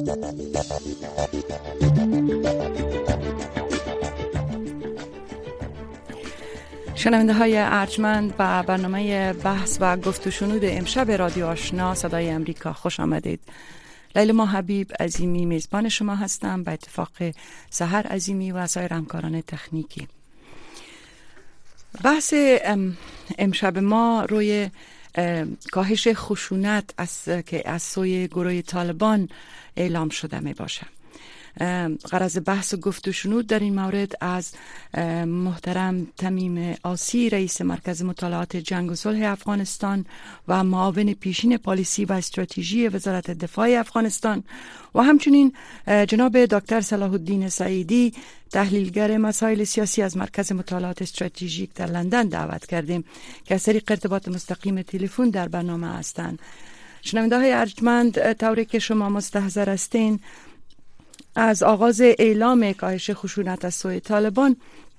شنونده های ارجمند و برنامه بحث و گفت و شنود امشب رادیو آشنا صدای امریکا خوش آمدید. لیلا حبیب عظیمی میزبان شما هستم به اتفاق سحر عظیمی و سایر همکاران تکنیکی. بحث امشب ما روی کاهش خشونت که از سوی گروه طالبان اعلام شده می باشه. غرض بحث و گفت و شنود در این مورد از محترم تمیم آسی رئیس مرکز مطالعات جنگ و صلح افغانستان و معاون پیشین پالیسی و استراتژی وزارت دفاع افغانستان و همچنین جناب دکتر صلاح الدین سعیدی تحلیلگر مسائل سیاسی از مرکز مطالعات استراتژیک در لندن دعوت کردیم که از طریق ارتباط مستقیم تلفن در برنامه هستند. شنونده های ارجمند، طوری که شما مستحضر هستین، از آغاز اعلام کاهش خشونت از سوی طالبان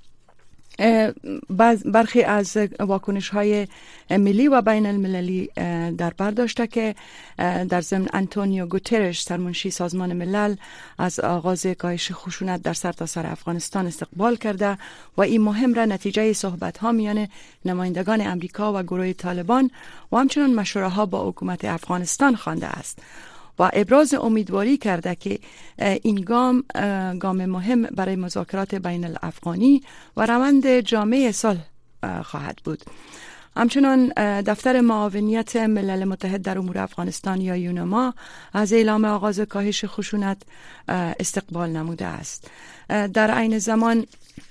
برخی از واکنش های ملی و بین المللی در بر داشته که در ضمن آنتونیو گوترش سرمنشی سازمان ملل از آغاز کاهش خشونت در سرتاسر افغانستان استقبال کرده و این مهم را نتیجه صحبت ها میان نمایندگان امریکا و گروه طالبان و همچنین مشوره ها با حکومت افغانستان خوانده است و ابراز امیدواری کرده که این گام مهم برای مذاکرات بین الافغانی و روند جامع صلح خواهد بود. همچنان دفتر معاونیت ملل متحد در امور افغانستان یا یونما از اعلام آغاز کاهش خشونت استقبال نموده است. در عین زمان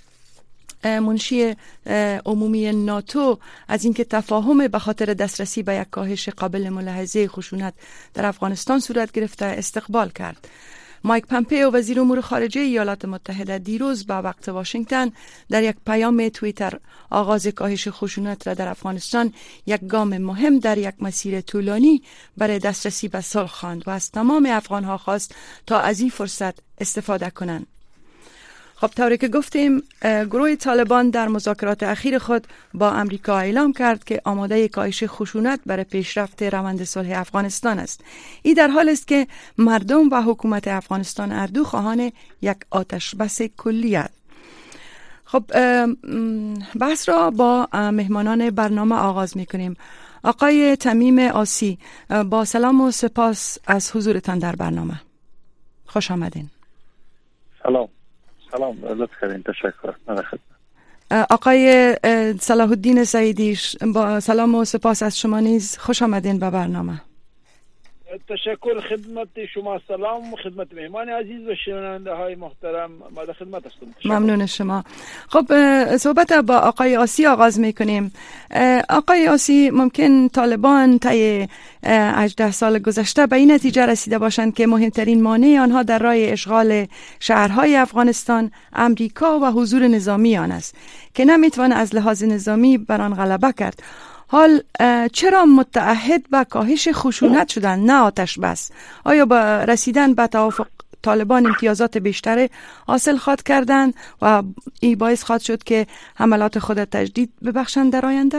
منشی عمومی ناتو از اینکه تفاهم به خاطر دسترسی به یک کاهش قابل ملاحظه خشونت در افغانستان صورت گرفته استقبال کرد. مایک پامپئو وزیر امور خارجه ایالات متحده دیروز با وقت واشنگتن در یک پیام توییتر آغاز کاهش خشونت را در افغانستان یک گام مهم در یک مسیر طولانی برای دسترسی به صلح خواند و از تمام افغان‌ها خواست تا از این فرصت استفاده کنند. خب طوری که گفتیم، گروه طالبان در مذاکرات اخیر خود با امریکا اعلام کرد که آماده کاهش خشونت برای پیشرفت روند صلح افغانستان است. این در حال است که مردم و حکومت افغانستان هر دو خواهان یک آتش بس کلی است. خب بحث را با مهمانان برنامه آغاز می‌کنیم. آقای تمیم آسی، با سلام و سپاس از حضورتان در برنامه. خوش آمدین. سلام لطف کردین، تشکر. آقای صلاح الدین سعیدی، با سلام و سپاس از شما نیز خوش آمدین به برنامه. تشکر خدمت شما، سلام و خدمت مهمان عزیز و شنونده های محترم، ما در خدمت هستم. ممنون شما. خب صحبت با آقای آسی آغاز میکنیم. آقای آسی، ممکن طالبان طی 18 سال گذشته به این نتیجه رسیده باشند که مهمترین مانع آنها در راه اشغال شهرهای افغانستان امریکا و حضور نظامی آن است که نمیتوان از لحاظ نظامی بر آن غلبه کرد. حال چرا متعهد به کاهش خشونت شدن نه آتش بس؟ آیا با رسیدن به توافق طالبان امتیازات بیشتر حاصل خواهد کردن و این باعث خواهد شد که حملات خود تجدید ببخشند در آینده؟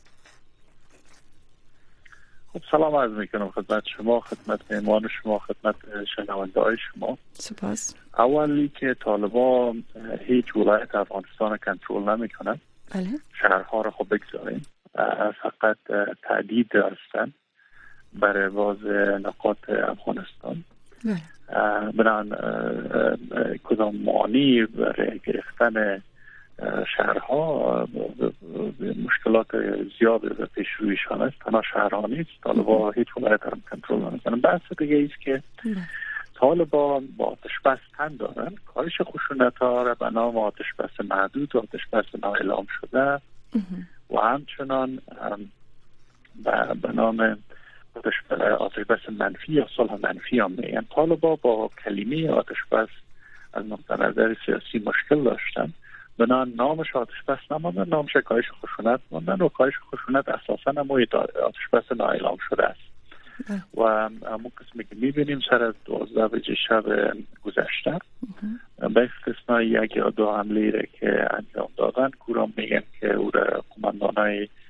خب سلام عرض میکنم خدمت شما، خدمت مهمان شما، خدمت شنونده های شما. سپاس. اولی که طالبان هیچ ولایت افغانستان را کنترل نمیکنن. بله. شهرها را خب بگذاریم، فقط تهدید هستند برای باز نقاط افغانستان. بنان کدام معنی برای گرفتن شهرها مشکلات زیاد به پیش رویشان است. تنها شهرها نیست، طالبان هیچ ولایت هم کنترل نمیکنن. بحث دیگه ایست که طالبان با آتش بس تن دارن، کاهش خشونت ها را به نام آتش بس محدود و آتش بس اعلام شده و همچنان به نام آتش بس منفی یا صلح منفی هم میگن. طالبان با کلمه آتش بس از نقطه نظر سیاسی مشکل داشتن، بنابراین نامش آتش بس نماندن، نامش کاهش خشونت ماندن و کاهش خشونت اساسا هم آتش بس نااعلام شده است. و همون قسمی که میبینیم سر از 12 بجه شب گذشته به استثنای یک یا دو حمله را که انجام دادن، کورام میگن که او را قماندانای که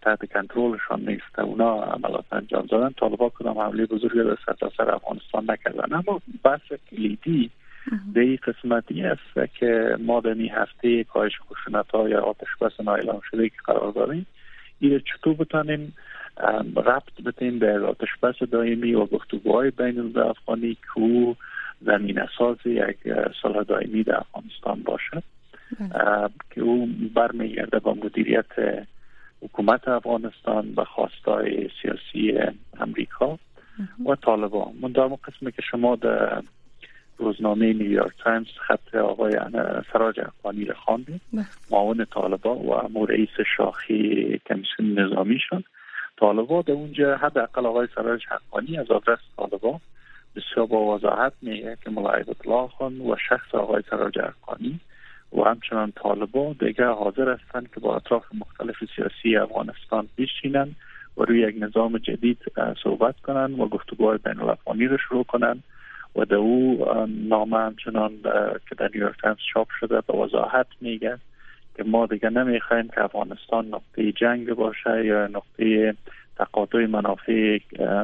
تحت کنترلشان نیست اونا عملات انجام دادن. طالبان کدام حمله بزرگی در سرتاسر افغانستان نکردن. اما بحث کلیدی در این قسمتی است که ما در این هفته کاهش خشونت‌ها یا آتش بس نااعلام شده که قرار داریم، این چطور بتانیم ربط بدیم به آتش بس دائمی و گفتگوهای بین الافغانی که زمینه ساز یک صلح دائمی در افغانستان باشد که او برمیگرده با مدیریت حکومت افغانستان به خواستای سیاسی امریکا و طالبان. من در قسمی که شما در روزنامه نیویورک تایمز خط آقای سراج اقوانی را خواندید، معاون طالبان و رئیس شاخه کمیسیون نظامیشان طالبان، در اونجا حداقل آقای سراج اقوانی از آدرس طالبان بسیار با وضاحت میگه که ملا هیبت الله خان و شخص آقای سراج اقوانی و همچنان طالبان دیگر حاضر هستند که با اطراف مختلف سیاسی افغانستان بشینند و روی یک نظام جدید صحبت کنند و گفتگوهای بین الافغانی را شروع کنند. و در او نامه همچنان که در نیویورک تایمز چاپ شده به وضاحت میگه که ما دیگه نمیخوایم که افغانستان نقطه جنگ باشه یا نقطه تقاطع منافع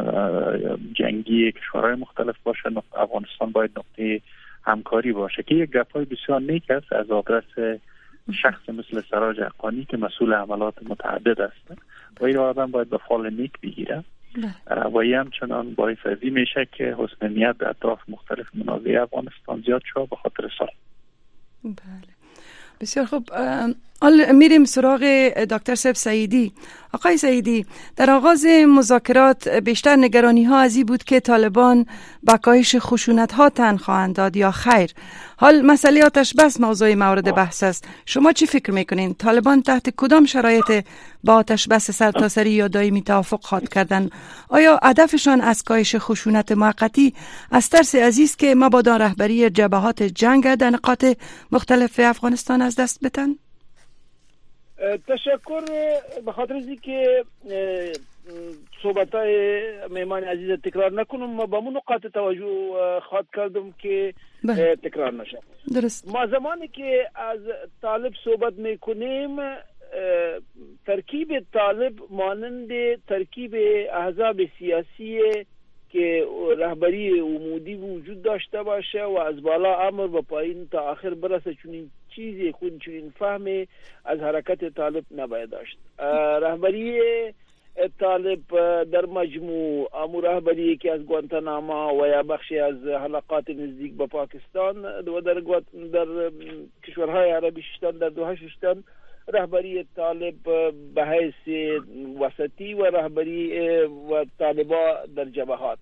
جنگی کشورهای مختلف باشه. افغانستان باید نقطه همکاری باشه که یک گپ‌های بسیار نیک است از آدرس شخص مثل سراج اقوانی که مسئول عملات متعدد است و این آدم باید به فال نیک بگیره و این همچنان باعث ازی میشه که حسن نیت در اطراف مختلف منازعه افغانستان زیاد شد به خاطر صلح. بله بسیار خوب. حالا میریم سراغ دکتر صاحب سعیدی. آقای سعیدی، در آغاز مذاکرات بیشتر نگرانی ها از این بود که طالبان به کاهش خشونت ها تن خواهند داد یا خیر. حال مسئله آتش بس موضوع مورد بحث است. شما چی فکر میکنین؟ طالبان تحت کدام شرایط با آتش بس سرتاسری یا دائمی توافق خواهد کردن؟ آیا هدفشان از کاهش خشونت موقتی از ترس عزیز که مبادا رهبری جبهات جنگ در نقاط مختلف افغانستان از دست بدن؟ تشکر. به خاطر از اینکه صحبت‌های مهمان عزیز تکرار نکنم، ما با نقاط توجه خواهد کردم که تکرار نشه. درست. ما زمانی که از طالب صحبت میکنیم، ترکیب طالب مانند ترکیب احزاب سیاسی که رهبری عمودی وجود داشته باشه و از بالا امر به پایین تا آخر برسه، چون چیزی چون فهمی از حرکت طالب نباید داشت. رهبری طالب در مجموع امور رهبری که از گوانتاناما و یا بخشی از حلقات نزدیک به پاکستان و در کشورهای عربی شدن، در دوحه شدن، رهبری طالب به حیث وسطی و رهبری و طالبا در جبهات.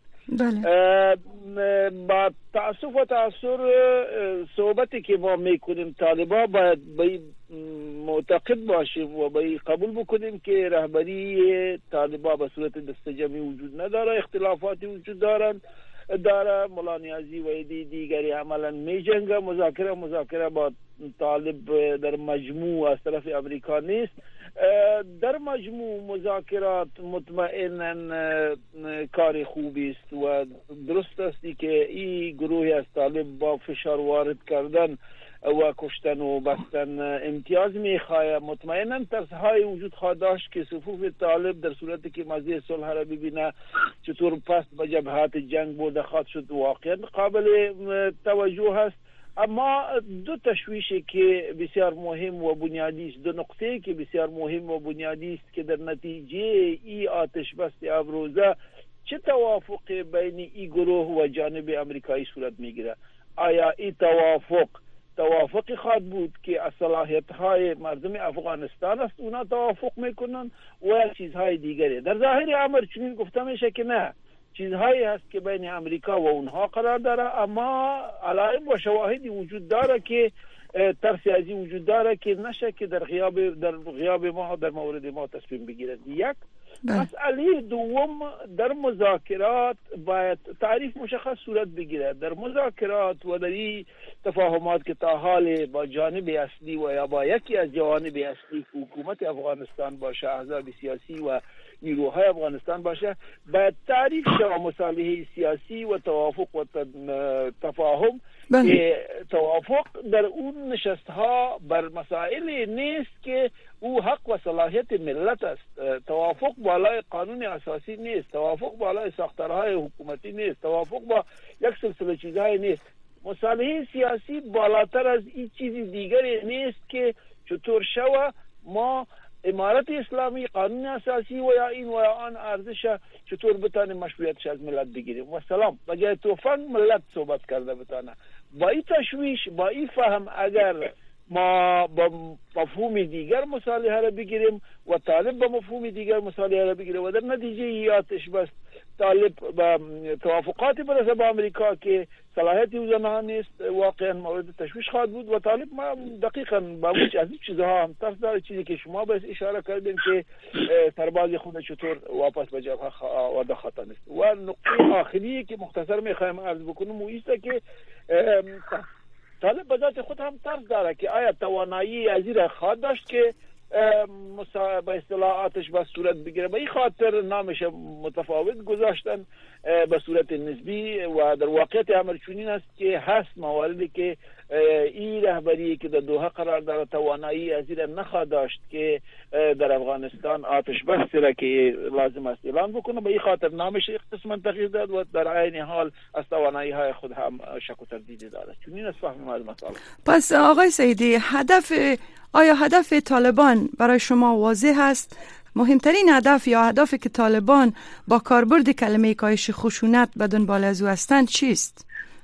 با تأسف و تأثیر صحبتی که ما میکنیم طالبا باید به معتقد باشیم و به قبول بکنیم که رهبری طالبا به صورت دستجمعی وجود نداره، اختلافاتی وجود داره. مولا نیازی و دیگری عملا می جنگه. مذاکره با طالب در مجموع از طرف امریکا نیست. در مجموع مذاکرات مطمئنا کار خوبی است و درست است که این گروه از طالب با فشار وارد کردن و کشتن و بستن امتیاز میخواه. مطمئنا ترسهای وجود خواهد داشت که صفوف طالب در صورتی که مزید صلح را ببینه چطور پس به جبهات جنگ برده خواهد شد واقعا قابل توجه است. اما دو تشویشی که بسیار مهم و بنیادی است، دو نقطه که بسیار مهم و بنیادی است که در نتیجه ای آتش بس ابروزه چه توافق بین ای گروه و جانب امریکایی صورت میگیره؟ آیا این توافقی خواهد بود که از صلاحیت‌های مردم افغانستان است اونا توافق میکنن و چیزهای دیگری؟ در ظاهر امر چنین گفته میشه که نه، چیزهایی هست که بین امریکا و اونها قرار داره، اما علائم و شواهدی وجود داره که ترسی از این وجود داره که نشه که در غیاب ما در مورد ما تصمیم بگیرد. یک مسئله دوم، در مذاکرات باید تعریف مشخص صورت بگیرد. در مذاکرات و در این تفاهمات که تا حال با جانب اصلی و یا با یکی از جوانب اصلی حکومت افغانستان باشه، احزاب سیاسی و نیروهای افغانستان باشه، باید تعریف شود مصالحه سیاسی و توافق و تفاهم که توافق توافق در اون نشست ها بر مسائل نیست که او حق و صلاحیت ملت است. توافق بالای قانون اساسی نیست، توافق بالای ساختارهای حکومتی نیست، توافق با یک سلسله چیزهای نیست. مصالحه سیاسی بالاتر از این چیزی دیگری نیست که چطور شوه ما امارت اسلامی، قانون اساسی و یا این و یا آن ارزش چطور بتانیم مشروعیتش از ملت بگیریم. و سلام بجای توفان ملت صحبت کرده بتانه. با این تشویش، با این فهم اگر ما با مفهوم دیگر مصالحه را بگیریم و طالب با مفهوم دیگر مصالحه را بگیره و در نتیجه یاتش بس طالب با توافقات برسه با امریکا که صلاحیتی او زنها نیست، واقعا مورد تشویش خواهد بود. و طالب ما دقیقاً با از این چیزها هم ترس داره، چیزی که شما بس اشاره کردین که سرباز خود چطور واپس به جبهه آورده خواهد است. و نقطه آخری که مختصر میخوایم عرض بکنم و است که طالب به ذات خود هم ترس داره که آیا توانایی از این خواهد داشت که به اصطلاحاتش به صورت بگیره. به این خاطر نامش متفاوت گذاشتن به صورت نسبی و در واقعیت امر چنین است که هست مواردی که این رهبری که در دوحه قرار داره توانایی از این نخواهد داشت که در افغانستان آتش بس را که لازم است اعلان بکنه. به این خاطر نامش قسما تغییر داد و در عین حال از توانایی های خود هم شک و تردید داره. چنین است فهم از مسئله. پس آقای سیدی، آیا هدف طالبان برای شما واضح است؟ مهمترین هدف یا هدفی که طالبان با کاربرد کلمه کاهش خشونت به دنبال از او هستند چیست؟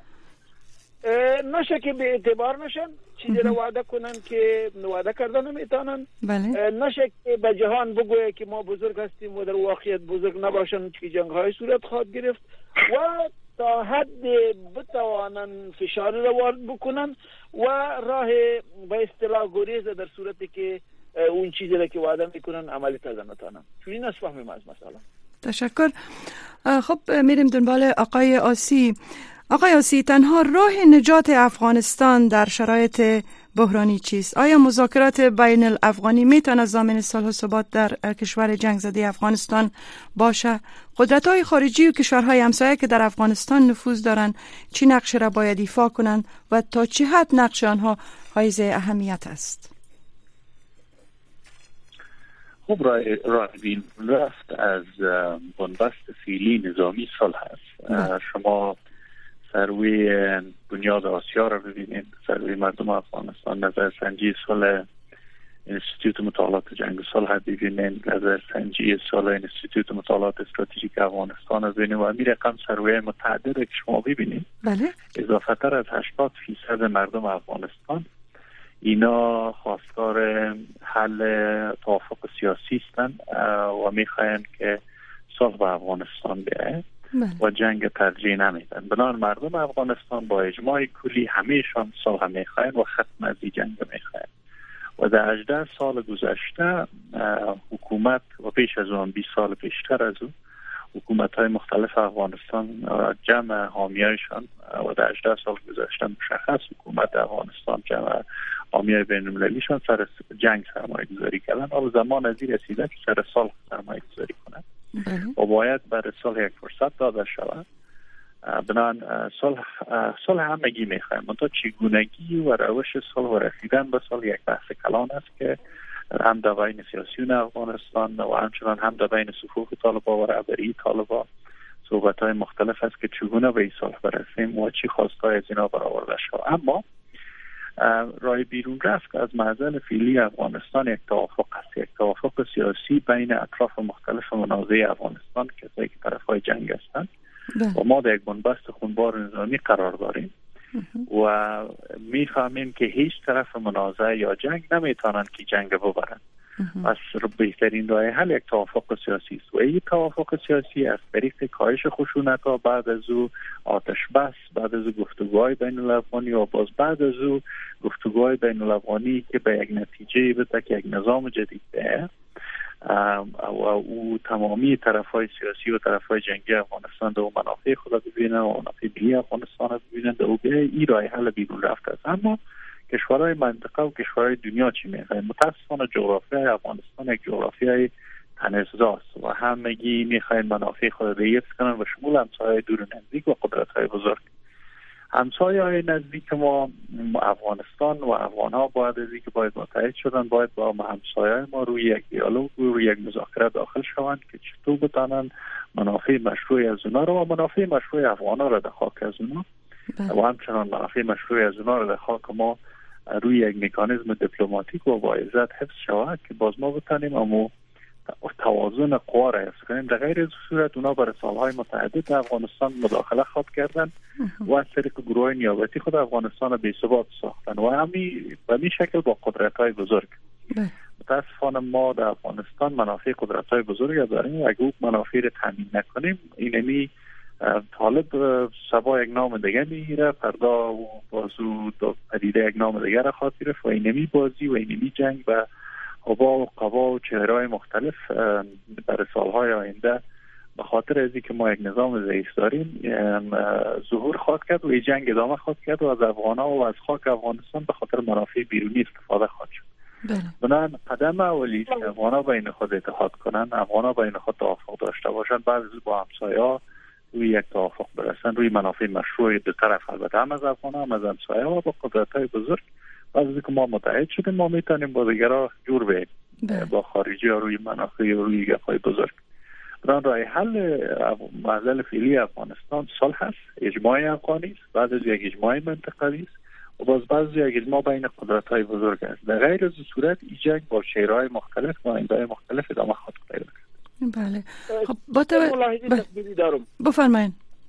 نشه که به اعتبار نشن، چیزی رو وعده کنن که وعده کردن نمیتونن. بله. نشه که به جهان بگویه که ما بزرگ هستیم و در واقعیت بزرگ نباشن که جنگ های صورت خواهد گرفت و تا حد بتوانن فشار رو وارد بکنن و راه به اصطلاح گریز در صورتی که اون چیزی را که وعده میکنن عملی تازه نتانن. چون این است فهمیم از مسئله. تشکر. خب میریم دنبال آقای آسی. آقای آسی، تنها راه نجات افغانستان در شرایط بحرانی چیست؟ آیا مذاکرات بین الافغانی میتونه ضامن صلح و ثبات در کشور جنگ زده افغانستان باشه؟ قدرت‌های خارجی و کشورهای همسایه که در افغانستان نفوذ دارند چی نقش را باید ایفا کنند و تا چه حد نقش آنها حائز اهمیت است؟ خب راه بین رفت از بنبست فعلی نظامی صلح است. شما سروی بنیاد آسیا را ببینید، سروی مردم افغانستان، نظر سنجی صلح انستیتوت مطالعات جنگ صلح ببینید، نظر سنجی صلح انستیتوت مطالعات استراتژیک افغانستان را ببینید و این رقم سروی متعدد که شما ببینید. بله. اضافه تر از 80% مردم افغانستان اینا خواستار حل توافق سیاسی هستند و میخواهند که صلح به افغانستان بیاید و جنگ ترجیح نمیدن. بنابراین مردم افغانستان با اجماع کلی همیشان صلح میخواهند و ختم از این جنگ میخواهند. و در 18 سال گذشته حکومت و پیش از اون 20 سال پیشتر از اون حکومت های مختلف افغانستان جمع حامیایشان و در 18 سال گذشته مشخص حکومت افغانستان جمع حامیای بین المللیشان سر جنگ سرمایه گذاری کردن. حالا زمان از این رسیده که سر صلح سرمایه گذاری کنند و باید برای صلح یک فرصت داده شود. بنابراین صلح همگی میخوایم، منتها چگونگی و روش صلح و رسیدن به صلح یک بحث کلان است که هم در بین سیاسیون افغانستان و همچنان هم در بین صفوف طالبان و رهبری طالبان صحبت‌های مختلف است که چگونه به این صلح برسیم و چی خواستای از اینا برآورده شود. اما راه بیرون رفت از معضل فعلی افغانستان یک توافق است، یک توافق سیاسی بین اطراف مختلف منازعه افغانستان کسایی که طرفای جنگ هستند و ما در یک بنبست خونبار نظامی قرار داریم و میفهمیم که هیچ طرف منازعه یا جنگ نمیتونن که جنگ ببرن. پس بهترین راه حل یک توافق سیاسی است و این توافق سیاسی از طریق کاهش خشونت ها، بعد از او آتش بس، بعد از او گفتگوهای بین الافغانی و باز بعد از او گفتگوهای بین الافغانی که به یک نتیجه بده که یک نظام جدید ده و او تمامی طرفهای سیاسی و طرفهای جنگی افغانستان دو منافع خود ببینن و منافع ملی افغانستان ببینن و این راه حل بیرون رفته است. اما کشورهای منطقه و کشورهای دنیا چی میخواین؟ متاسفانه جغرافیای افغانستان یک جغرافیای تنزاست و همگی میخواین منافع خود را حفظ کنن و شمول همسایه‌های دور و نزدیک و قدرت‌های بزرگ. همسایه‌های نزدیک ما افغانستان و افغان‌ها باید از اینکه باید متحد شدن، باید با همسایه‌های ما روی یک دیالوگ و روی یک مذاکره داخل شوند که چطور بتانن منافع مشروع از اونا و منافع مشروع افغان‌ها را در خاک از اونا و همچنان منافع مشروع از اونا را در خاک ما روی یک مکانیزم دیپلماتیک و با عزت حفظ شود که باز ما بتانیم اما توازن قوا را حفظ کنیم. در غیر از صورت اونا برای سالهای متعدد افغانستان مداخله خود کردن و از طریق گروه نیابتی خود افغانستان را بی‌ثبات ساختن و همین به این شکل با قدرت‌های بزرگ. متاسفانه ما در افغانستان منافع قدرت‌های بزرگ داریم و اگه منافع را تامین نکنیم اینمی طالب سبا یک نام دیگه میگیره، فردا و بازو پدیده یک نام دیگه را خاطر و اینمی بازی و اینمی جنگ و قوا و قوا و چهرهای مختلف برای سالهای آینده به خاطر ازی که ما یک نظام ضعیف داریم ظهور خواهد کرد و این جنگ ادامه خواهد کرد و از افغان‌ها و از خاک افغانستان به خاطر منافع بیرونی استفاده خواهد شد. بنابراین قدم اولی که افغان‌ها بین خود اتحاد کنن، افغان‌ها بین خود توافق داشته باشن، بعد با همسایه‌ها روی یک توافق برسن روی منافع مشروع دو طرف، البته هم از افغان‌ها هم از همسایه‌ها با قدرت‌های بزرگ. بعد از اینکه ما متحد شدیم ما میتونیم با دیگرها جور بیم با خارجی ها روی منافع و روی گپ‌های بزرگ. برای راه حل معضل فعلی افغانستان صلح است، اجماع افغانی است، بعد از یک اجماع منطقوی است و باز بعد از یک اجماع بین قدرت‌های بزرگ است. در غیر از صورت این جنگ با چهره‌های مختلف و آینده‌های مختلف ادامه خواهد پیدا کرد. بله. خب با تقبیلی دارم. بفرمایید.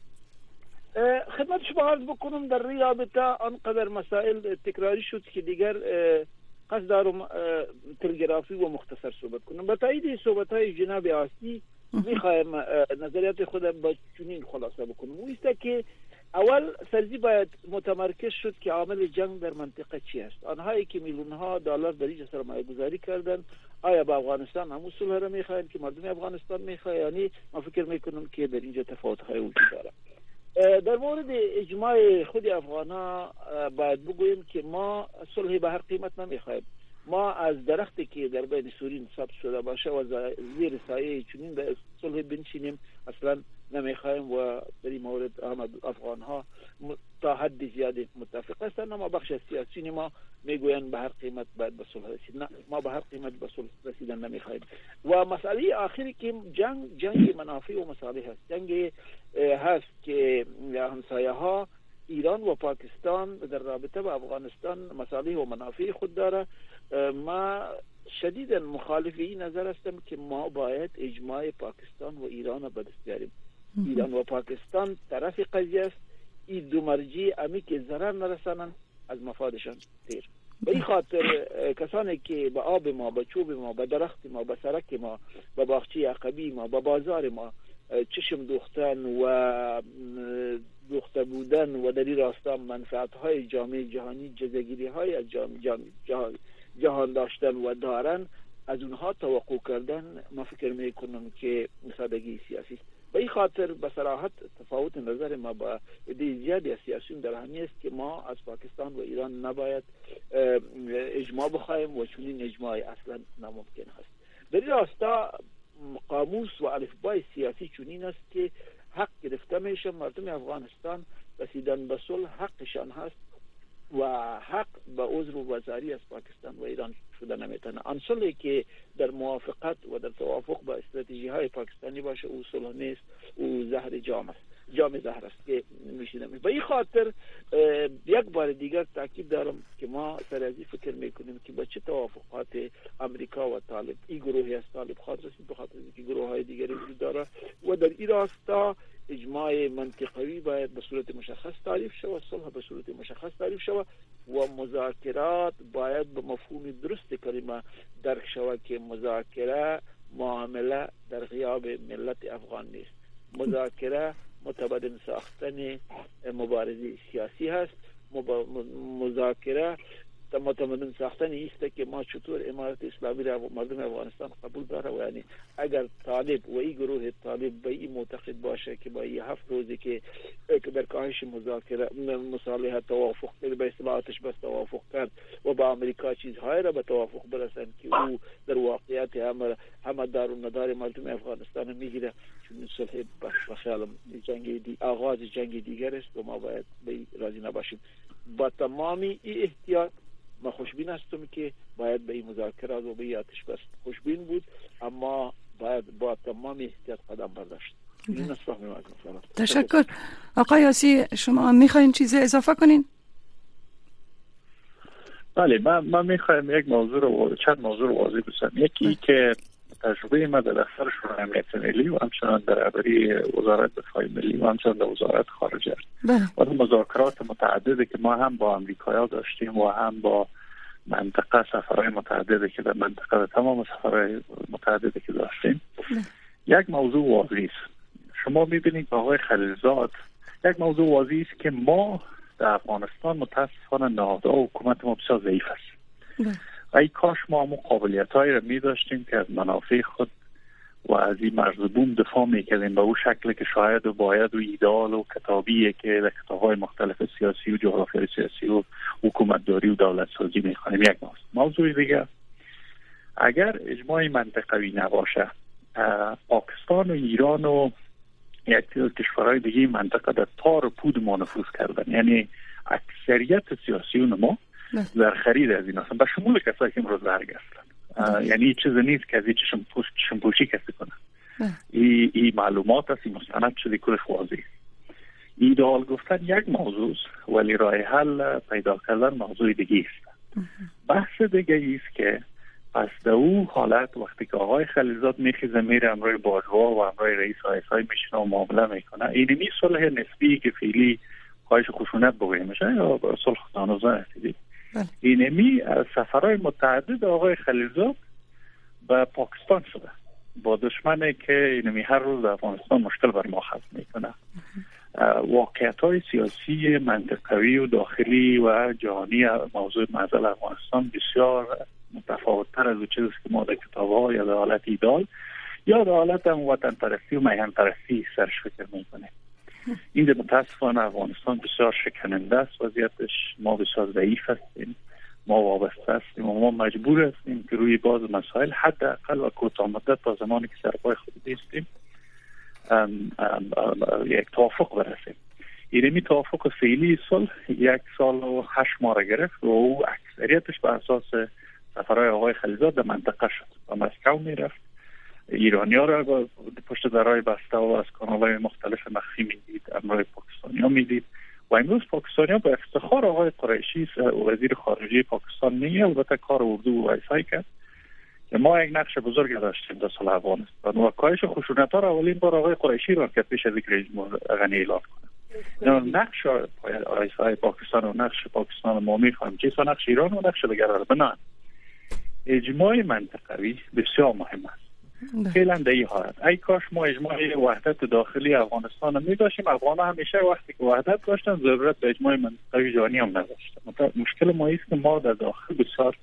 خدمت شما عرض بکنم در رابطه آنقدر مسائل تکراری شد که دیگر قصد دارم تلگرافی و مختصر صحبت کنم. با تایید صحبت‌های جناب آسی میخوایم نظریات خودم با چنین خلاصه بکنم. او است که اول سرزی باید متمرکز شد که عامل جنگ در منطقه چی است. آنهایی که میلیون‌ها دلار در اینجا سرمایه گذاری کردن آیا با افغانستان هم صلح را میخواین که مردم افغانستان میخواین؟ یعنی ما فکر میکنم که در اینجا تفاوت‌های وجود داره. در مورد اجماع خود افغانا باید بگوییم که ما صلح به هر قیمت نمیخوایم. ما از درختی که در بین سورین ثبت شده باشه و زیر سایه چنین به صلح بنشینیم اصلا نمیخوایم و در این مورد افغان ها تا حد زیادی متفق هستند، اما بخش سیاسی ما میگویند به هر قیمت باید به صلح رسید. نه، ما به هر قیمت به صلح رسیدن نمیخوایم. و مسئله آخری که جنگ منافع و مصالح هست. جنگ هست که همسایه ها ایران و پاکستان در رابطه با افغانستان مصالح و منافع خود داره. ما شدیداً مخالف این نظر هستم که ما باید اجماع پاکستان و ایران را به دست بیاریم. ایران و پاکستان طرف قضیه است. این دو مرجع امی که ضرر نرسانن از مفادشان دیر. به این خاطر کسانی که به آب ما، به چوب ما، به درخت ما، به سرک ما، به باغچه عقبی ما، به بازار ما چشم دوختن و دوخته بودن و در این راستا منفعت‌های جامعه جهانی جزگیری‌های از جهان داشتن و دارن، از اونها توقع کردن ما فکر میکنم که سادگی سیاسی است. به این خاطر به صراحت تفاوت نظر ما با زیادی از سیاسیون در همین است که ما از پاکستان و ایران نباید اجماع بخوایم و چنین اجماعی اصلا ناممکن هست. در این راستا قاموس و الفبای سیاسی چنین است که حق گرفته میشه. مردم افغانستان رسیدن به صلح حقشان هست و حق به عذر و وزاری از پاکستان و ایران شده نمیتونه. آن صلحی که در موافقت و در توافق با استراتژی های پاکستانی باشه او صلح نیست، او زهر جام است، جام زهر است که میشینه. به این خاطر یک بار دیگر تاکید دارم که ما سرازی فکر میکنیم که با چه توافقات امریکا و طالب این گروهی از طالب خواهد رسید، به خاطر اینکه گروه های دیگری وجود داره و در این راستا اجماع منطقوی باید به صورت مشخص تعریف شود، صلح به صورت مشخص تعریف شود و مذاکرات باید به مفهوم درست کلمه درک شود که مذاکره معامله در غیاب ملت افغان نیست. مذاکره متبادل ساختن مبارزه سیاسی هست. مذاکره متمدن ساختن است که ما چطور امارت اسلامی را مردم افغانستان قبول داره و یعنی اگر طالب و این گروه طالب به این معتقد باشه که با این 7 روزی که در کاهش مذاکره مصالحه توافق به اصطلاحاتش بس توافق کرد و با امریکا چیزهای را به توافق برسند که او در واقعیت همه دار و ندار مردم افغانستان میگیره، چون صلح به خیالم آغاز جنگ دیگر است و ما باید به راضی نباشیم. با تمامی احتیاط ما خوشبین هستم که باید به این مذاکرات و به این آتش بس خوشبین بود، اما باید با تمام احتیاط قدم برداشت. تشکر. آقای یاسی شما میخواین چیز اضافه کنین؟ بله، من میخوایم یک موضوع رو چند موضوع رو واضح بسازم. یکی که تجربه ما در دفتر شورای امنیت ملی و همچنان در رهبری وزارت دفاع ملی و همچنان در وزارت خارجه و مذاکرات متعددی که ما هم با امریکایی‌ها داشتیم و هم با منطقه سفرهای متعددی که در منطقه و تمام سفرهای متعددی که داشتیم یک موضوع واضح است. شما می‌بینید آقای خلیلزاد، یک موضوع واضح است که ما در افغانستان متاسفانه نهادها و حکومت ما بسیار ضعیف است. ای کاش ما هم قابلیت‌هایی را می‌داشتیم که از منافع خود و از این مرز بوم دفاع می‌کردیم به اون شکلی که شاید و باید و ایدئال و کتابیه که در کتاب‌های مختلف سیاسی و جغرافیای سیاسی و حکومتداری و دولت سازی می‌خوانیم. یک موضوع دیگه، اگر اجماع منطقوی نباشه، پاکستان و ایران و یک کشورهای دیگه منطقه در تار و پود ما نفوذ کردن، یعنی اکثریت سیاسیون ما در خرید از این هستن، به شمول کسایی که امروز برگشتن. یعنی چیز نیست که از این چشمپوشی کسی کنه. این معلومات است، این مستند شده کل واضح. ایدئال گفتن یک موضوع است ولی راه حل پیدا کردن موضوع دیگه است. بحث دیگه است که پس در او حالت وقتی که آقای خلیلزاد میخیزه میره امروی باجوا و امروی رئیس آیسای میشنه و معامله میکنه، اینمی صلح نسبی که فعلی کاهش خشونت بگوییم میشه یا صلح تنازع هستید، اینمی سفرهای متعدد آقای خلیلزاد به پاکستان شده با دشمنی که اینمی هر روز در افغانستان مشکل بر ما خلق میکنه. واقعیت‌های سیاسی منطقوی و داخلی و جهانی موضوع معضل افغانستان بسیار متفاوت‌تر از چیزی که ما در کتاب‌ها یا در حالت ایدال یا در حالت وطن پرستی و میهن پرستی سرش فکر میکنه. این در متاسفانه افغانستان بسیار شکننده است، وضعیتش ما بسیار ضعیف هستیم، ما وابسته هستیم و ما مجبور هستیم که روی باز مسائل حداقل و کوتاه مدت تا زمانی که سرپای خود بیستیم یک توافق برسیم. اینمی توافق فعلی صلح 1 سال و 8 ماه گرفت و او اکثریتش به اساس سفرهای آقای خلیلزاد در منطقه شد و مسکو میرفت، ایرانی‌ها را پشت درهای بسته و از کانال‌های مختلف مخفی میدید، امروی پاکستانی‌ها میدید و امروز پاکستانی‌ها به افتخار آقای قریشی وزیر خارجه پاکستان میگه البته کار اردو و وایسای کرد که ما یک نقش بزرگ داشتیم در صلح افغانستان و کاهش خشونت‌ها را اولین بار آقای قریشی را که پیش از اینکه رئیس غنی اعلان کنه. نقش وایسای پاکستان و نقش پاکستان ما می‌فهمیم چیست و نقش ایران و نقش دیگر را بنان. اجماع منطقوی بسیار مهم است. فعلا در این حالت ای کاش ما اجماع وحدت داخلی افغانستان می داشتیم. افغان‌ها همیشه وقتی که وحدت داشتن ضرورت به اجماع منطقوی جهانی هم نداشتن. مشکل ما است که ما در داخل بسیار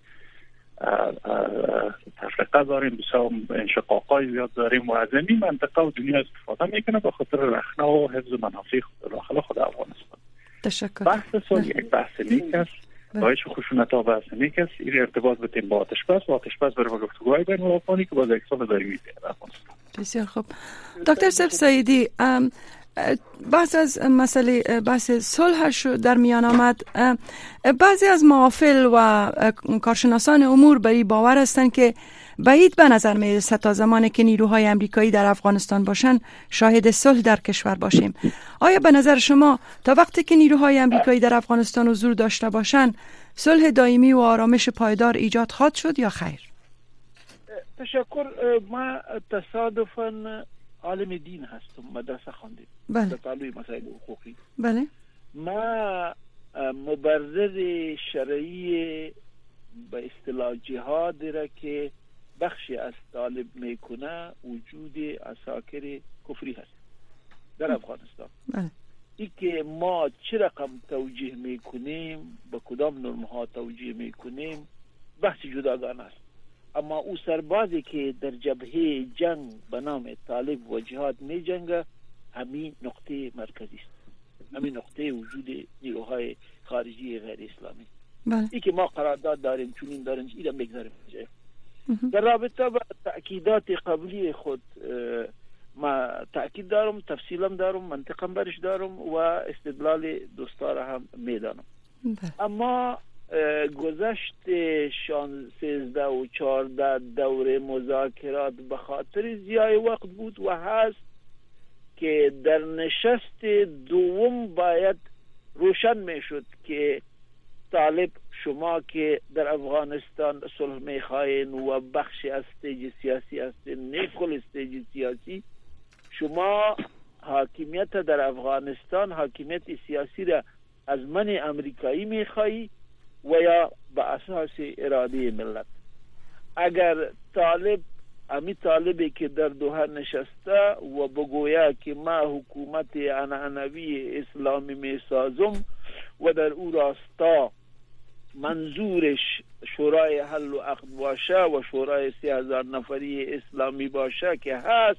تفرقه داریم، بسیار انشقاقای زیاد داریم و از این منطقه و دنیا استفاده میکنه به خاطر رخنه و حفظ منافع داخل خود افغانستان. تشکر. بحث سال یک بحث نیک است، کاهش خشونت‌ها بحث نیک است. این ارتباط بتیم با آتش بس و آتش بس برای گفتگوهای بین الافغانی که باز یک سال داریم می‌بینیم. بسیار خوب. دکتر سعیدی، بحث از مسئله بحث صلح در میان آمد. بعضی از محافل و کارشناسان امور بر این باور هستند که بعید به نظر میرسد تا زمانی که نیروهای امریکایی در افغانستان باشند شاهد صلح در کشور باشیم. آیا به نظر شما تا وقتی که نیروهای امریکایی در افغانستان حضور داشته باشند صلح دائمی و آرامش پایدار ایجاد خواهد شد یا خیر؟ تشکر. ما تصادفاً عالم دین هستم، مدرسه خواندم در تعلیم مسائل حقوقی. بله. ما مبرر شرعی به اصطلاح جهاد را که بخشی از طالب میکنه وجود عساکر کفری هست در افغانستان. بله. ای که ما چه رقم توجیه میکنیم، به کدام نرمها توجیه میکنیم، بحث جداگانه است. اما او سربازی که در جبهه جنگ به نام طالب و جهاد می جنگه، همین نقطه مرکزی است، همین نقطه وجود نیروهای خارجی غیر اسلامی. بله. ای که ما قرارداد داریم، چونین داریم، اینا بگذاریم جای. در رابطه با تأکیدات قبلی خود ما تأکید دارم، تفصیلم دارم، منطقم برش دارم و استدلال دوستاره هم میدانم. اما گذشت 13 و 14 دور مذاکرات به خاطر ضیاع وقت بود و هست که در نشست دوم باید روشن میشد که طالب شما که در افغانستان صلح میخواین و بخش از استیج سیاسی هستین، نه کل استیج سیاسی، شما حاکمیت در افغانستان، حاکمیت سیاسی را از من امریکایی میخوایی و یا به اساس اراده ملت. اگر طالب امی طالبی که در دوحه نشسته و بگویا که ما حکومت عنعنوی اسلامی میسازم و در او راستا منظورش شورای حل و عقد باشه و شورای 30,000 نفری اسلامی باشه که هست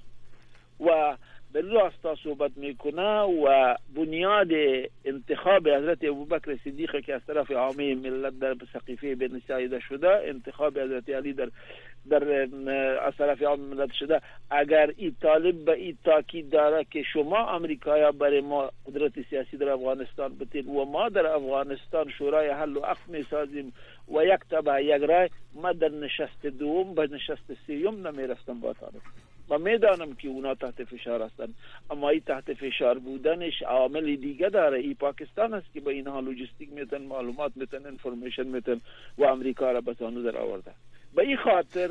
و در راستا صحبت میکنه و بنیاد انتخاب حضرت ابوبکر صدیق که از طرف عامه ملت در سقیفه بن سعیده شده، انتخاب حضرت علی در از طرف عامه ملت شده، اگر این طالب به این تاکید داره که شما امریکایا برای ما قدرت سیاسی در افغانستان بتین و ما در افغانستان شورای حل و عقد میسازیم و یک تبع یک رای، ما در نشست دوم به نشست سوم نمیرفتم با طالب. و میدانم که اونا تحت فشار هستن، اما این تحت فشار بودنش عامل دیگه داره. این پاکستان است که به اینها لوجستیک میتن، معلومات میتن، انفورمیشن میتن و امریکا را به زانو در آورده. به این خاطر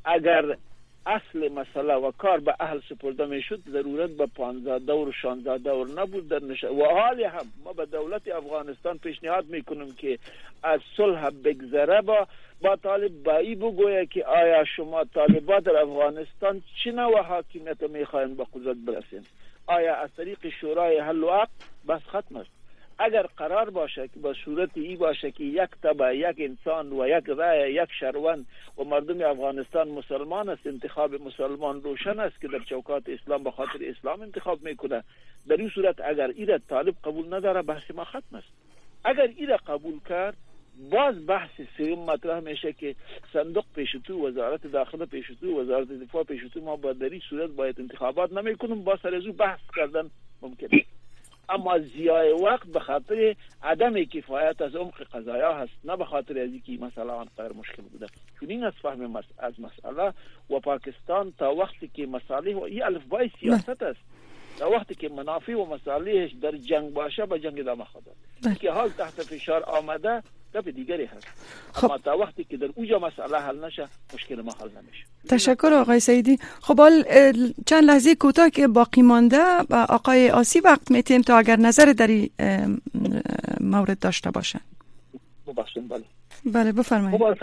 اگر اصل مسئله و کار به اهل سپرده میشد، ضرورت به 15 دور و 16 دور نبود در و حالی هم ما به دولت افغانستان پیشنهاد میکنم که از صلح بگذره با طالب با ای بگویه که آیا شما طالبات در افغانستان چه نوع حاکمیت میخواین به قدرت برسین؟ آیا از طریق شورای حل و عقد؟ بس ختم است. اگر قرار باشه که با صورت ای باشه که یک تبع، یک انسان و یک رای، یک شهروند و مردم افغانستان مسلمان است، انتخاب مسلمان روشن است که در چوکات اسلام به خاطر اسلام انتخاب میکنه، در این صورت اگر ایره طالب قبول نداره بحث ما ختم است. اگر ایره قبول کرد، باز بحث سوم مطرح میشه که صندوق پیشتو، وزارت داخله پیشتو، وزارت دفاع پیشتو، ما با در این صورت باید انتخابات نمیکنیم، با سر ازو بحث کردن ممکنه. اما ضیاع وقت به خاطر عدم کفایت از عمق قضایا هست، نه به خاطر از اینکه مسئله آنقدر مشکل بوده. چون این از فهم از مسئله و پاکستان تا وقتی که مصالح و این الفبای سیاست است، تا وقتی که منافع و مصالحش در جنگ باشه به جنگ ادامه خواهد. که حال تحت فشار آمده گپ دیگری هست. اما تا وقتی که در اونجا مسئله حل نشه، مشکل ما حل نمیشه. تشکر آقای سعیدی. خب حال چند لحظه کوتاه که باقی مانده با آقای آسی وقت میتیم تا اگر نظر در این مورد داشته باشن. ببخشید. بله بفرمایید.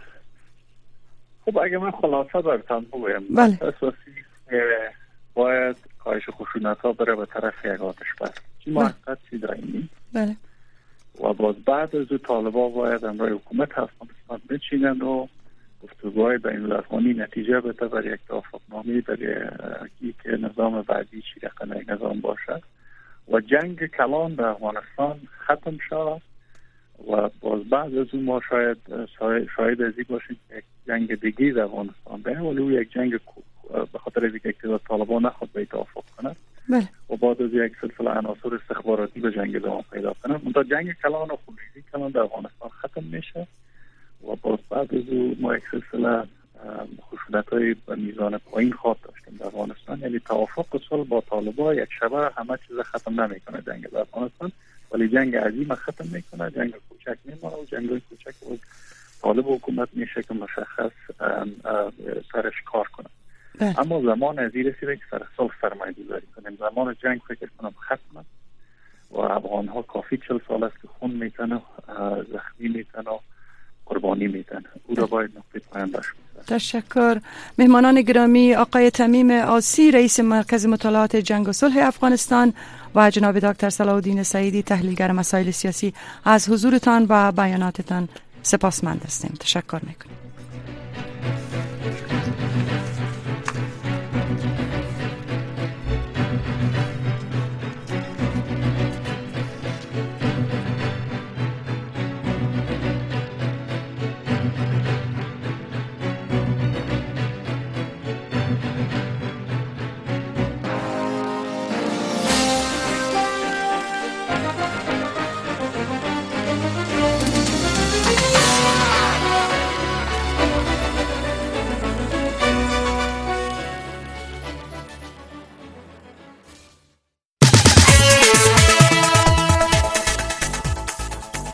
خب اگه من خلاصه براتون بگم، بله. اساسی باید کاهش خشونت ها بره به طرف یک آتش بس. این موقت چی داریم؟ بله. و باز بعد از طالبان باید امرای حکومت افغانستان بچینند و گفتگوهای بین الافغانی نتیجه بده بر یک توافقنامه برای که نظام بعدی چی رقم یک نظام باشد و جنگ کلان در افغانستان ختم شود و باز بعد از اون ما شاید از این باشیم که یک جنگ دیگه در افغانستان به ولی او یک جنگ به خاطر از اینکه طالبان نخواد به توافق کنند و بعد از یک سلسله عناصر استخباراتی به جنگ ادامه پیدا کنند، منتها جنگ کلان و خونریزی کلان در افغانستان ختم میشه و باز بعد از او ما یک سلسله خشونت‌های به میزان پایین خواهد داشتیم در افغانستان. یعنی توافق صلح با طالبان یک شبه همه چیز ختم نمیکنه جنگ در افغانستان، ولی جنگ عظیم ختم میکنه، جنگ کوچک میمونه و جنگ کوچک و طالب حکومت میشه که مشخص سرش کار کنه. اما زمان از این رسیده که صلح سرمایه‌گذاری کنیم. زمان جنگ فکر کنم ختمه و افغان ها کافی 40 سال است که خون میتنه، زخمی میتنه قربانی میدن. او را باید نقطه پایان داشت. تشکر. مهمانان گرامی، آقای تمیم آسی رئیس مرکز مطالعات جنگ و صلح افغانستان و جناب دکتر صلاح الدین سعیدی تحلیلگر مسائل سیاسی، از حضورتان و بیاناتتان سپاسمند هستیم. تشکر میکنیم.